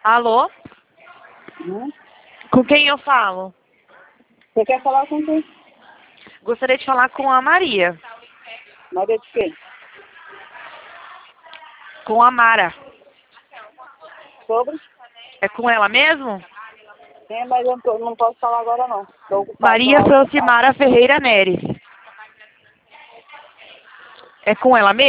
Alô? Hum? Com quem eu falo? Você quer falar com quem? Gostaria de falar com a Maria. Maria de quem? Com a Mara. Sobre? É com ela mesmo? Sim, mas eu não posso falar agora não. Estou ocupado. Maria Francimara Ferreira Neres. É com ela mesmo?